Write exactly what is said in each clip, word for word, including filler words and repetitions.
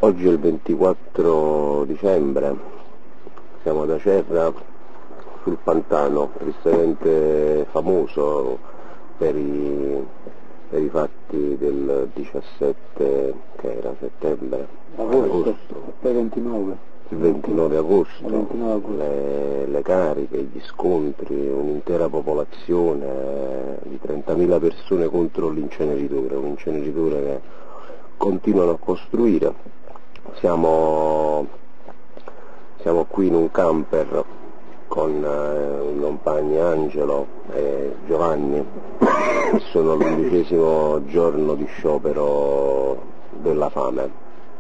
Oggi è il ventiquattro dicembre, siamo ad Acerra sul Pantano, tristemente famoso per i, per i fatti del diciassette, che era settembre, agosto, agosto. ventinove. Il ventinove agosto, ventinove agosto. Le, le cariche, gli scontri, un'intera popolazione di trentamila persone contro l'inceneritore, un inceneritore che continuano a costruire. Siamo, siamo qui in un camper con eh, i compagni Angelo e Giovanni, sono l'undicesimo giorno di sciopero della fame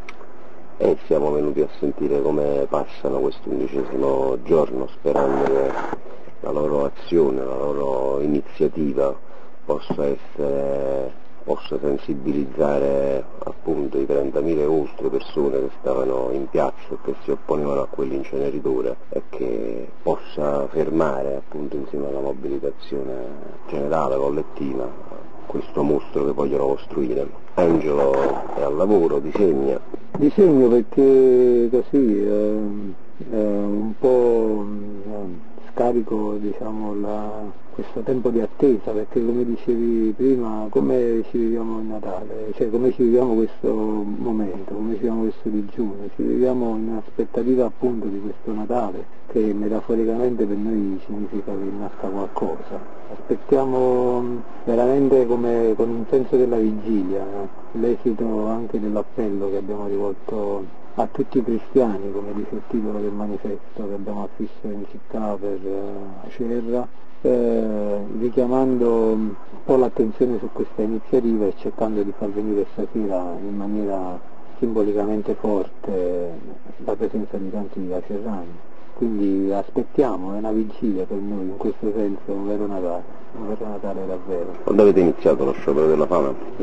e siamo venuti a sentire come passano questo undicesimo giorno, sperando che la loro azione, la loro iniziativa possa essere possa sensibilizzare appunto i trentamila e oltre persone che stavano in piazza e che si opponevano a quell'inceneritore e che possa fermare appunto insieme alla mobilitazione generale, collettiva, questo mostro che vogliono costruire. Angelo è al lavoro, disegna. Disegno perché così eh, eh, un po' eh, scarico diciamo la questo tempo di attesa, perché come dicevi prima, come ci viviamo il Natale, cioè come ci viviamo questo momento, come ci viviamo questo digiuno, ci viviamo in aspettativa appunto di questo Natale, che metaforicamente per noi significa che nasca qualcosa. Aspettiamo veramente come con un senso della vigilia, no? L'esito anche dell'appello che abbiamo rivolto a tutti i cristiani, come dice il titolo del manifesto che abbiamo affisso in città per uh, Acerra, Eh, richiamando un po' l'attenzione su questa iniziativa e cercando di far venire stasera in maniera simbolicamente forte la presenza di tanti acerrani. Quindi aspettiamo, è una vigilia per noi, in questo senso un vero Natale, un vero Natale davvero. Quando avete iniziato lo sciopero della fame? Il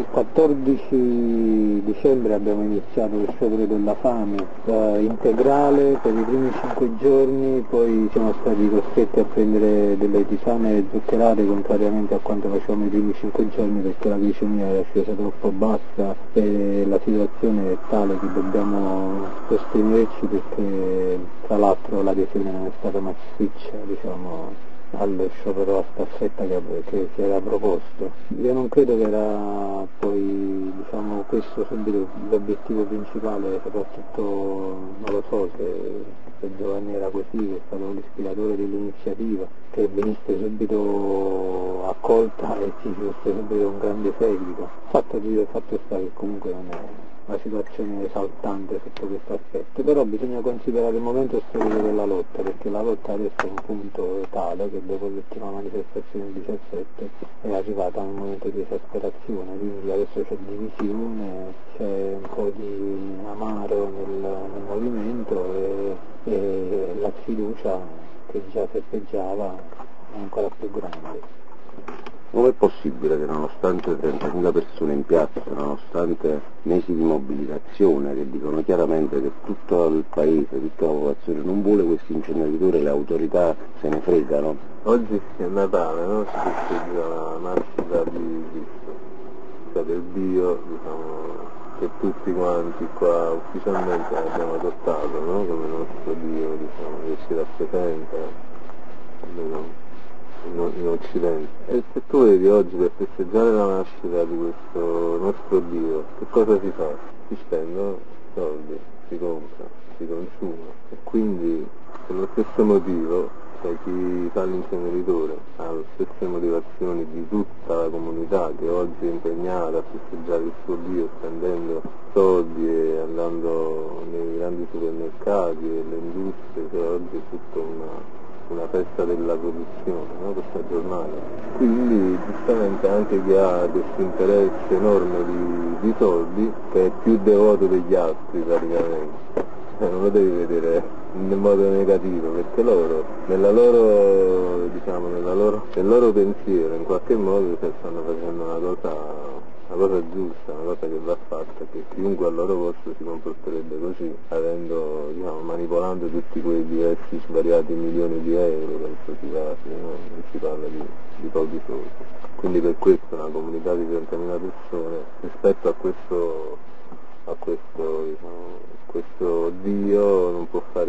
quattordici dicembre abbiamo iniziato lo sciopero della fame eh, integrale per i primi cinque giorni, poi siamo stati costretti a prendere delle tisane zuccherate contrariamente a quanto facevamo i primi cinque giorni, perché la glicemia era scesa troppo bassa e la situazione è tale che dobbiamo sostenerci, perché tra l'altro la non è stata massiccia, diciamo, al sciopero a staffetta che, che si era proposto. Io non credo che era poi, diciamo, questo subito l'obiettivo principale, soprattutto non lo so se, se Giovanni era così, che è stato l'ispiratore dell'iniziativa, che venisse subito accolta e ci fosse subito un grande seguito. Il fatto, il fatto sta che comunque non è una situazione esaltante sotto questo aspetto, però bisogna considerare il momento storico della lotta, perché la lotta adesso è un punto tale che dopo l'ultima manifestazione del diciassette è arrivata a un momento di esasperazione, quindi adesso c'è divisione, c'è un po' di amaro nel, nel movimento e, e la sfiducia che già serpeggiava è ancora più grande. Come è possibile che nonostante trentamila persone in piazza, nonostante mesi di mobilitazione che dicono chiaramente che tutto il paese, tutta la popolazione non vuole questo inceneritore, le autorità se ne fregano? Oggi è Natale, no? Si festeggia la nascita di Cristo, cioè del Dio, diciamo, che tutti quanti qua ufficialmente abbiamo adottato, no? Come nostro Dio, diciamo, che ci rappresenta. Almeno in Occidente. E se tu vedi oggi per festeggiare la nascita di questo nostro Dio, che cosa si fa? Si spendono soldi, si compra, si consuma e quindi per lo stesso motivo, cioè chi fa l'inceneritore ha le stesse motivazioni di tutta la comunità che oggi è impegnata a festeggiare il suo Dio spendendo soldi e andando nei grandi supermercati e le industrie, cioè oggi è tutta una una festa della corruzione, no? Questa giornata. Quindi giustamente anche chi ha questo interesse enorme di, di soldi, che è più devoto degli altri praticamente, eh, non lo devi vedere in modo negativo, perché loro, nella loro, diciamo, nella loro, nel loro pensiero in qualche modo stanno facendo una cosa una cosa giusta, una cosa che va fatta, che chiunque al loro posto si comporterebbe così, avendo, diciamo, manipolando tutti quei diversi svariati milioni di euro, penso si parli, no? Non si parla di, di pochi soldi. Quindi per questo una comunità di trentamila persone rispetto a questo a questo diciamo,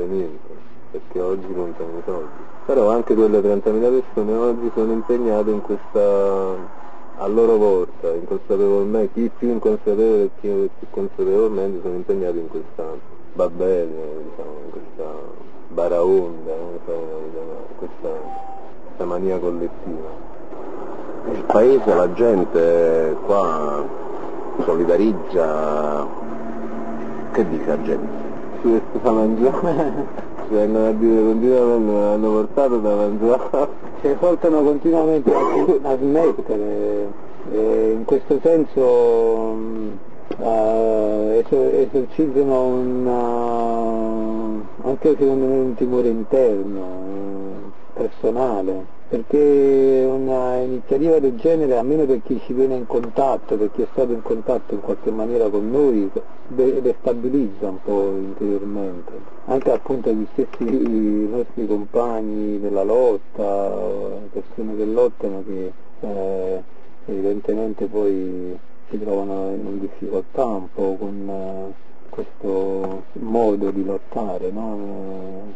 niente, perché oggi contano i soldi. Però anche quelle trentamila persone oggi sono impegnate in questa, a loro volta, inconsapevolmente, chi più inconsapevole e chi più consapevolmente sono impegnati in questa babbelli, diciamo, in questa baraonda, non so come chiamare, questa, questa mania collettiva. Il paese, la gente qua solidarizza, che dice la gente? Ci questo da mangiare, ci vengono a dire continuamente, me l'hanno portato da mangiare. Si esortano continuamente a, a smettere, e in questo senso mh, uh, esorcizzano una, anche secondo me un timore interno, uh, personale. Perché una iniziativa del genere, almeno per chi ci viene in contatto, per chi è stato in contatto in qualche maniera con noi, destabilizza un po' interiormente, anche appunto gli stessi nostri compagni della lotta, persone che lottano che eh, evidentemente poi si trovano in difficoltà un po' con eh, questo modo di lottare, no?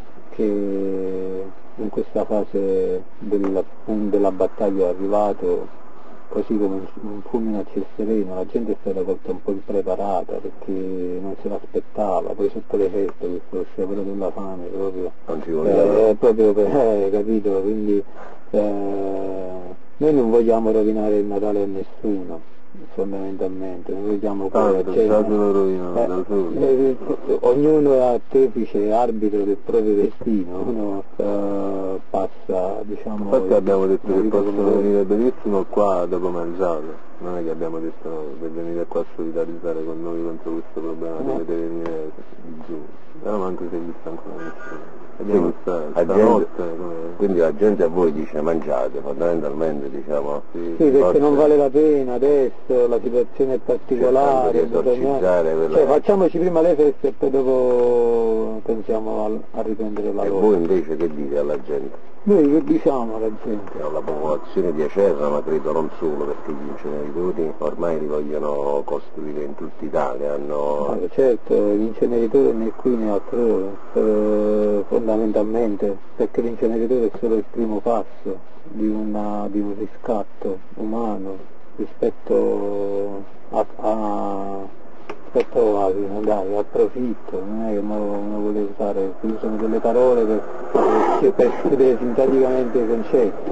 Che in questa fase della, della battaglia è arrivato così come un, un fulmine a ciel sereno, la gente è stata colta un po' impreparata perché non se l'aspettava, poi sotto le feste questo sciopero della fame proprio, non ci eh, proprio per, eh, capito, quindi eh, noi non vogliamo rovinare il Natale a nessuno, fondamentalmente, noi vogliamo che Ah, la gente, lo rovinano eh, da solo. eh, ognuno è artefice e arbitro del proprio destino, uno eh, passa, diciamo... Infatti abbiamo detto che possono come... venire benissimo qua dopo mangiato, non è che abbiamo detto no, per venire qua a solidarizzare con noi contro questo problema, No. dovete venire giù, però manco si è visto ancora nessuno. Vediamo Quindi, sta, la stanotte gente, come... quindi la gente a voi dice mangiate, fondamentalmente diciamo... Sì, Sì, perché forse- non vale la pena adesso, la situazione è particolare, cercando di esorcizzare quella- cioè facciamoci prima le feste e poi dopo pensiamo a, a riprendere la E lotta. voi invece che dite alla gente? Noi che diciamo alla gente? La popolazione di Acerra, ma credo non solo, perché gli inceneritori ormai li vogliono costruire in tutta Italia, hanno... Allora, certo, l'inceneritore né qui né altrove, eh, fondamentalmente, perché l'inceneritore è solo il primo passo di, una, di un riscatto umano rispetto a, a, rispetto a, dai, al profitto, non è che uno, uno vuole usare, si usano delle parole per, per, per chiudere sinteticamente i concetti.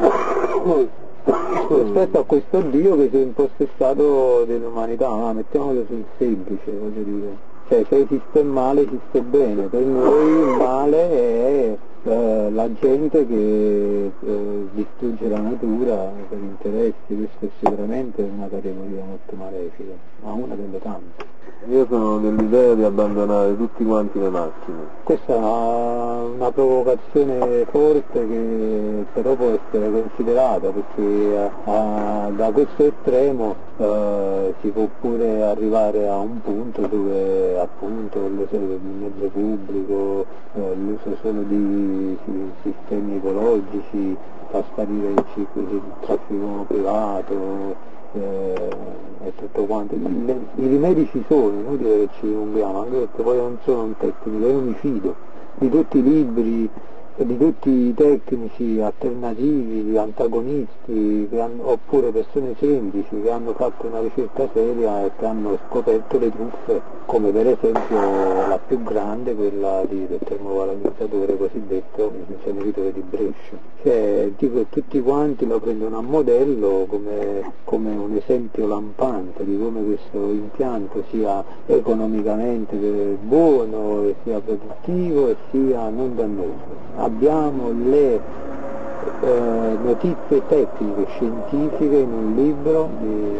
Rispetto a questo Dio che si è impossessato dell'umanità, ma mettiamolo sul semplice, voglio dire, cioè se esiste il male esiste il bene, per noi il male è eh, la gente che eh, distrugge la natura per interessi, questo è sicuramente una categoria molto malefica, ma una delle tante. Io sono dell'idea di abbandonare tutti quanti le macchine. Questa è una, una provocazione forte che però può essere considerata perché a, da questo estremo eh, si può pure arrivare a un punto dove appunto l'uso del mezzo pubblico, eh, l'uso solo di, di sistemi ecologici fa sparire il, ciclo, il traffico privato, eh, e tutto quanto. Le, i rimedi ci sono, inutile che ci dilunghiamo, anche perché poi non sono un tecnico, io mi fido di tutti i libri e di tutti i tecnici alternativi, di antagonisti, che hanno, oppure persone semplici che hanno fatto una ricerca seria e che hanno scoperto le truffe, come per esempio la più grande, quella di, del termovalorizzatore cosiddetto, l'inceneritore di Brescia. Cioè, dico, tutti quanti lo prendono a modello come, come un esempio lampante di come questo impianto sia economicamente buono, e sia produttivo e sia non dannoso. Abbiamo le eh, notizie tecniche, scientifiche in un libro di,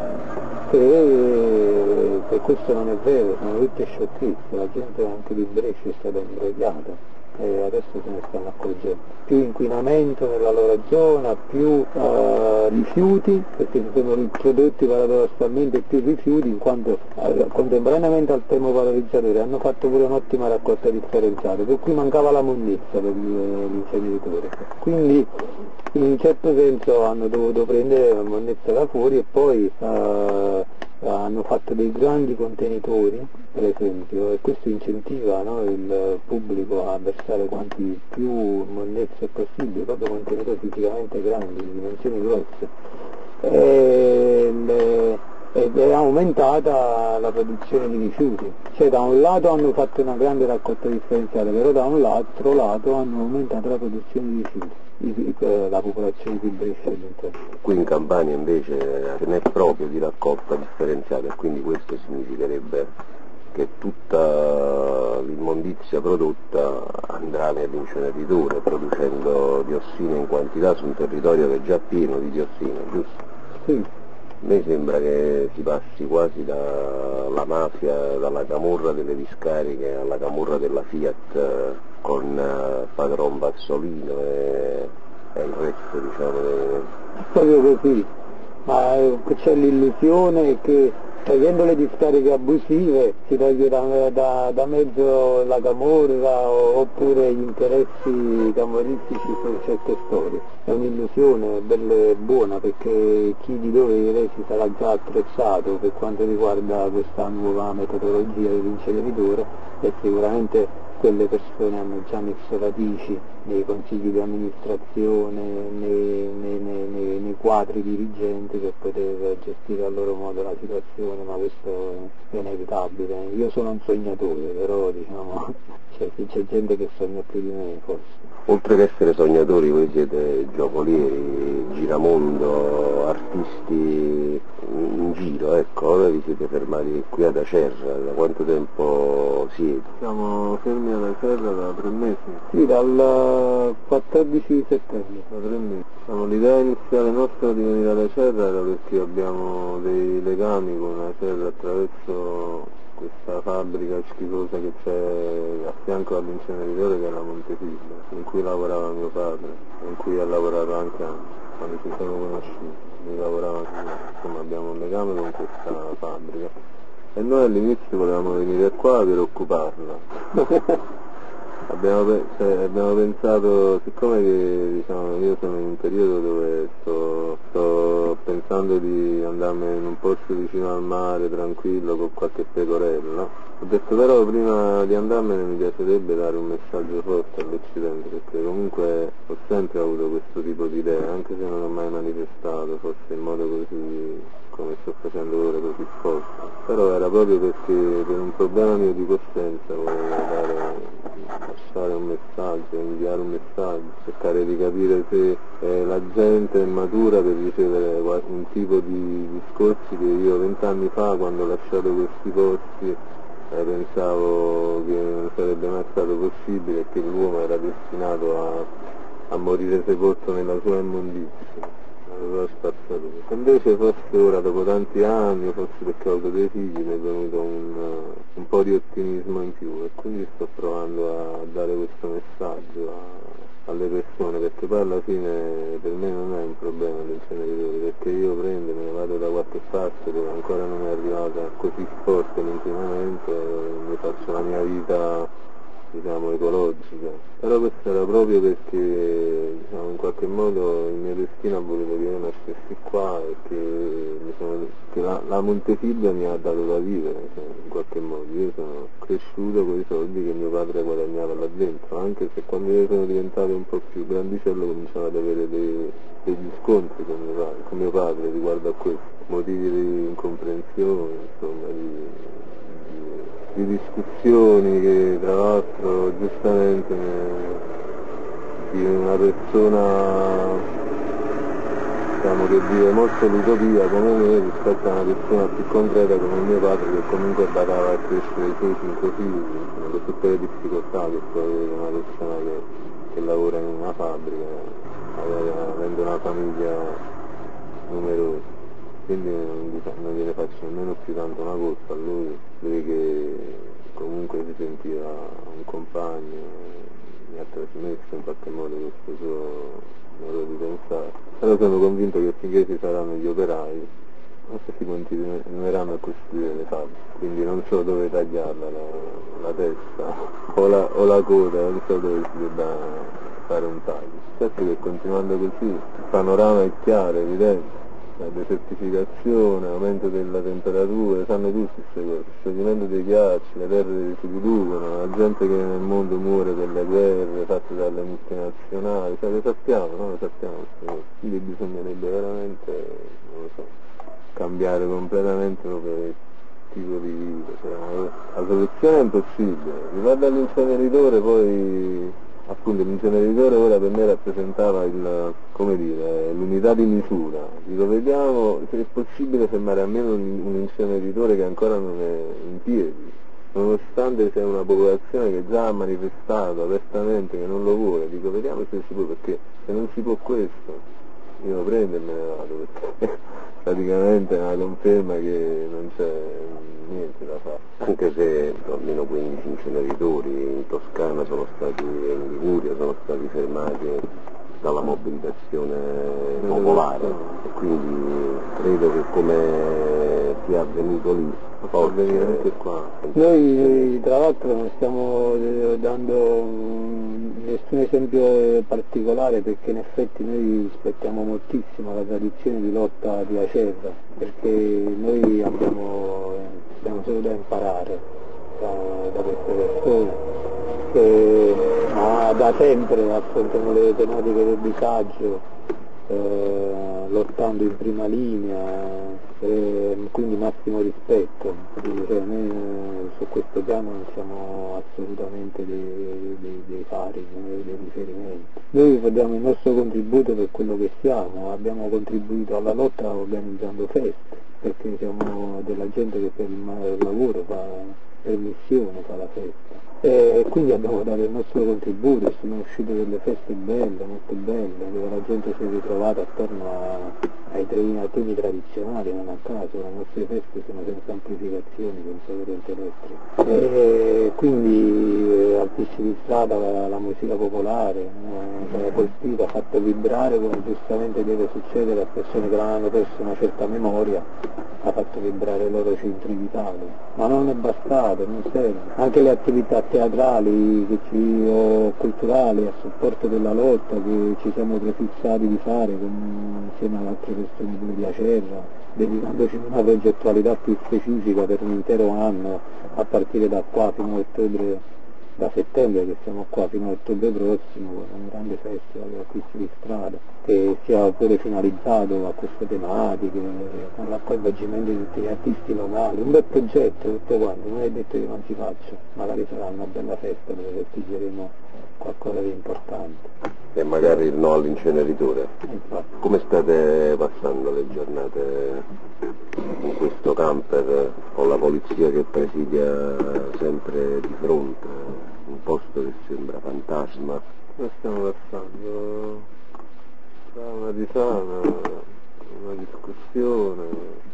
che, che questo non è vero, sono tutte sciocchezze, la gente anche di Brescia è stata imbrogliata e adesso se ne stanno accorgendo. Più inquinamento nella loro zona, più eh, rifiuti, perché si sono introdotti paradossalmente più rifiuti in quanto eh, contemporaneamente al termovalorizzatore hanno fatto pure un'ottima raccolta differenziata, per cui mancava la monnezza per l'inceneritore. Quindi in un certo senso hanno dovuto prendere la monnezza da fuori e poi eh, hanno fatto dei grandi contenitori, per esempio, e questo incentiva, no, il pubblico a versare quanti più monnezze possibile, proprio contenitori fisicamente grandi, di dimensioni grosse, e le, ed è aumentata la produzione di rifiuti. Cioè da un lato hanno fatto una grande raccolta differenziata, però da un altro lato hanno aumentato la produzione di rifiuti. La popolazione più brescia all'interno. Qui in Campania invece ce n'è proprio di raccolta differenziata e quindi questo significherebbe che tutta l'immondizia prodotta andrà nell'inceneritore producendo diossine in quantità su un territorio che è già pieno di diossine, giusto? Sì. A me sembra che si passi quasi dalla mafia, dalla camorra delle discariche alla camorra della Fiat con eh, Padron Pazzolino e, e il resto, diciamo. De... Proprio così, ma c'è l'illusione che togliendo le discariche abusive si toglie da, da, da mezzo la camorra oppure gli interessi camorristici su certe storie. È un'illusione bella e buona perché chi di dovere si sarà già attrezzato per quanto riguarda questa nuova metodologia dell'inceneritore e sicuramente quelle persone hanno già messo radici nei consigli di amministrazione, nei, nei, nei, nei quadri dirigenti per poter gestire a loro modo la situazione, ma questo è inevitabile. Io sono un sognatore, però diciamo c'è, c'è gente che sogna più di me forse. Oltre che essere sognatori voi siete giocolieri, giramondo, artisti in giro, ecco, ora vi siete fermati qui ad Acerra, da quanto tempo siete? Siamo fermi ad Acerra da tre mesi. Sì, dal quattordici settembre. Da tre mesi. Diciamo, l'idea iniziale nostra di venire ad Acerra era perché abbiamo dei legami con Acerra attraverso questa fabbrica schifosa che c'è a fianco all'inceneritore che è la Montefiglia, in cui lavorava mio padre, in cui ha lavorato anche quando ci siamo conosciuti, lui lavorava anche io. Insomma abbiamo un legame con questa fabbrica e noi all'inizio volevamo venire qua per occuparla. Abbiamo, cioè, abbiamo pensato, siccome che, diciamo, io sono in un periodo dove sto, sto pensando di andarmene in un posto vicino al mare, tranquillo, con qualche pecorella, ho detto però prima di andarmene mi piacerebbe dare un messaggio forte all'Occidente, perché comunque ho sempre avuto questo tipo di idea, anche se non ho mai manifestato, forse in modo così, come sto facendo ora, così forte. Però era proprio perché per un problema mio di coscienza volevo dare... lasciare un messaggio, inviare un messaggio, cercare di capire se eh, la gente è matura per ricevere un tipo di discorsi che io vent'anni fa, quando ho lasciato questi posti, eh, pensavo che non sarebbe mai stato possibile e che l'uomo era destinato a, a morire sepolto nella sua immondizia. Invece forse ora dopo tanti anni, forse perché ho avuto dei figli, mi è venuto un, un po' di ottimismo in più e quindi sto provando a dare questo messaggio a, alle persone, perché poi alla fine per me non è un problema l'inceneritore, perché io prendo, me ne vado da qualche parte dove ancora non è arrivata così forte l'inquinamento e mi faccio la mia vita, diciamo, ecologica. Però questo era proprio perché, diciamo, in qualche modo il mio destino ha voluto che io nascessi qua e che, mi sono, che la, la Montefiglia mi ha dato da vivere, cioè, in qualche modo. Io sono cresciuto con i soldi che mio padre guadagnava là dentro, anche se quando io sono diventato un po' più grandicello cominciavo ad avere dei, degli scontri con mio, padre, con mio padre riguardo a questo, motivi di incomprensione, insomma, di... di discussioni che tra l'altro giustamente di una persona, diciamo, che vive molto l'utopia come me rispetto a una persona più concreta come mio padre che comunque badava a crescere i suoi cinque figli, insomma, con tutte le difficoltà che può avere una persona che, che lavora in una fabbrica avendo una famiglia numerosa. Quindi non, non gliene faccio nemmeno più tanto una colpa a lui, lui che comunque si sentiva un compagno, mi ha trasmesso in qualche modo questo suo modo di pensare. Però sono convinto che finché ci saranno gli operai, si continueranno a costruire le fabbriche, quindi non so dove tagliarla la, la testa o la, o la coda, non so dove si debba fare un taglio. Certo che continuando così il panorama è chiaro, evidente. la desertificazione, aumento della temperatura, sanno tutti queste cose, scioglimento dei ghiacci, le terre si riducono, la gente che nel mondo muore per le guerre fatte dalle multinazionali, cioè le sappiamo, no? Le sappiamo queste cose. Quindi bisognerebbe veramente, non lo so, cambiare completamente proprio il tipo di vita, cioè, la soluzione è impossibile. Riguardo all'inceneritore, poi appunto l'inceneritore ora per me rappresentava il, come dire, l'unità di misura. Dico, vediamo se è possibile fermare almeno un, un inceneritore che ancora non è in piedi, nonostante c'è una popolazione che già ha manifestato apertamente che non lo vuole. Dico, vediamo se si può, perché se non si può questo io lo prendo e me ne vado, perché praticamente è una conferma che non c'è niente da fare. Anche se almeno quindici inceneritori in Toscana sono stati, in Liguria sono stati fermati dalla mobilitazione popolare, e quindi credo che come sia avvenuto lì può avvenire anche qua. Noi tra l'altro non stiamo dando nessun esempio particolare, perché in effetti noi rispettiamo moltissimo la tradizione di lotta di Acerra, perché noi abbiamo, abbiamo solo da imparare da, da queste persone che ah, da sempre affrontano le tematiche del disagio, eh, lottando in prima linea, eh, quindi massimo rispetto. Quindi, cioè, noi eh, su questo piano non siamo assolutamente dei, dei, dei fari, dei, dei riferimenti. Noi diamo il nostro contributo per quello che siamo, abbiamo contribuito alla lotta organizzando feste, perché siamo della gente che per il lavoro fa, per missione fa la festa. E quindi abbiamo dato il nostro contributo, e sono uscite delle feste belle, molto belle, dove la gente si è ritrovata attorno a, ai, temi, ai temi tradizionali, non a caso, le nostre feste sono senza amplificazioni, senza corrente elettrica. E quindi eh, artisti di strada, la, la musica popolare, eh, ha colpito, ha fatto vibrare, come giustamente deve succedere a persone che non hanno perso una certa memoria, ha fatto vibrare i loro centri vitali. Ma non è bastato, non serve. Anche le attività teatrali che ci, o culturali a supporto della lotta che ci siamo prefissati di fare con, insieme ad altre persone pure di Acerra, dedicandoci a una progettualità più specifica per un intero anno, a partire da qua fino a ottobre, da settembre che siamo qua fino a ottobre prossimo, con un grande festival di artisti di strada che sia pure finalizzato a queste tematiche, con l'coinvolgimento di tutti gli artisti locali, un bel progetto tutte quante, non è detto che non si faccia, magari sarà una bella festa dove festeggeremo qualcosa di importante. E magari il no all'inceneritore. Infatti. Come state passando le giornate in questo camper con la polizia che presidia sempre di fronte, un posto che sembra fantasma? Lo stiamo passando tra una risata, una discussione,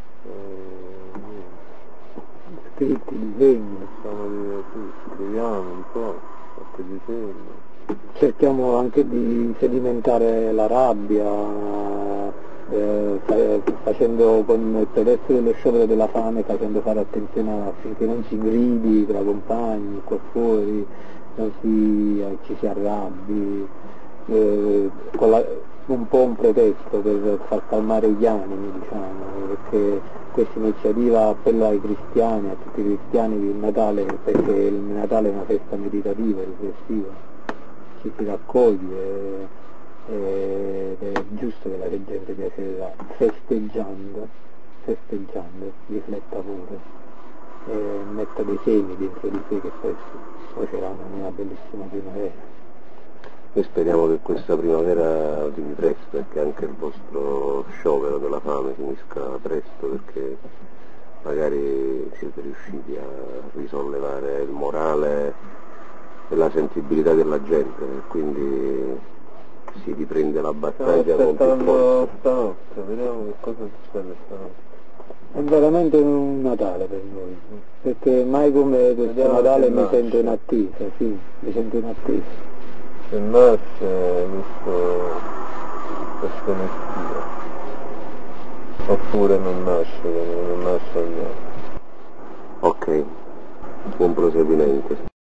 eh, Scritti, disegni. stiamo di, sì, scriviamo un po', qualche disegno. Cerchiamo anche di sedimentare la rabbia, eh, facendo con il pretesto dello sciopero della fame, facendo fare attenzione affinché non si gridi tra compagni, qua fuori, non si, eh, ci si arrabbi, eh, con la, un po' un pretesto per far calmare gli animi, diciamo, perché questa iniziativa appella ai cristiani, a tutti i cristiani, il Natale, perché il Natale è una festa meditativa, riflessiva, ci si raccoglie, ed è giusto che la gente di Acerra, festeggiando, festeggiando, rifletta pure, e metta dei semi dentro di sé che poi sfoceranno in una bellissima primavera. Noi speriamo che questa primavera arrivi presto e che anche il vostro sciopero della fame finisca presto, perché magari siete riusciti a risollevare il morale e la sensibilità della gente, e quindi si riprende la battaglia con più forza. Stanotte, vediamo che cosa succede stanotte. È veramente un Natale per noi, perché mai come questo Vediamo Natale se mi nasce. sento in attesa, sì, mi sento in attesa. Se nasce questo, questa energia, oppure non nasce, non nasce niente. Ok, buon proseguimento.